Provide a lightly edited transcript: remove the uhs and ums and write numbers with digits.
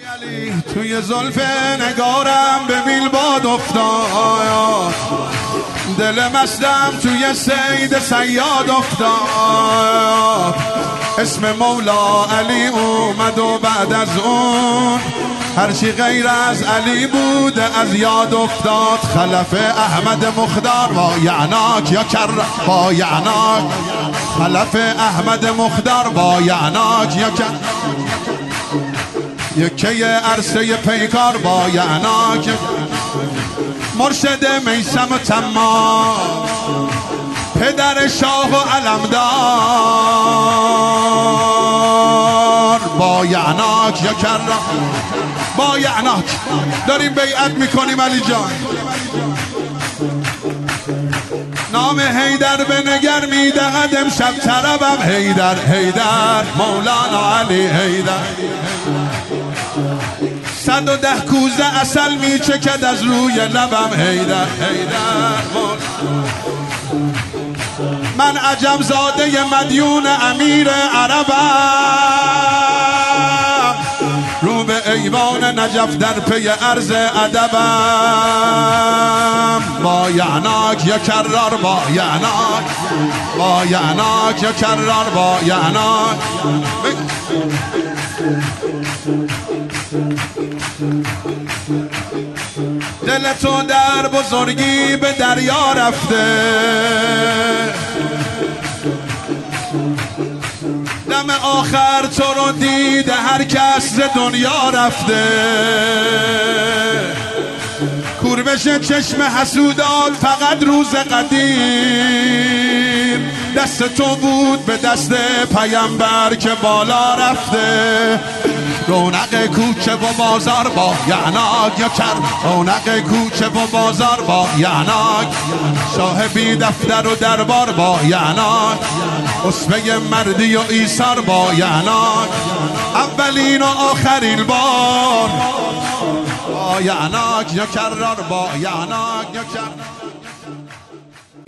علی توی زلف نگارم به بیلباد افتاد، دل مستم توی سید صیاد افتاد. اسم مولا علی اومد و بعد از اون هرچی غیر از علی بوده از یاد افتاد. خلف احمد مخدار با یعناک یا کر با یعناک، خلف احمد مخدار با یعناک یا کر، یکی عرصه پیکار با یعناک، مرشد میثم تمام پدر شاه و علمدار با یعناک یا کر با یعناک. داریم بیعت میکنیم علی جان. نام حیدر به نگر میدهد امشب طربم، حیدر حیدر مولانا علی حیدر. 110 کوزه عسل میچکد از روی لبم، حیدر حیدر. من عجم زاده مدیون امیر عربم، رو به ایوان نجف در پی عرض ادبم. با یعناک یا کرار با یعناک، با یعناک یا کرار با یعناک. دل تو در بزرگی به دریا رفته، دم آخر تو رو دیده هر کس ز دنیا رفته. کوربش چشم حسودات فقط روز قدیر، دست تو بود به دست پیامبر که بالا رفته. رونق کوچه و بازار با یعناک یا کر، رونق کوچه و بازار با یعناک، صاحبی دفتر و دربار با یعناک، اسوه مردی و ایثار با یعناک، اولین و آخرین بار با یعناک یا کرار با یعناک یا کر.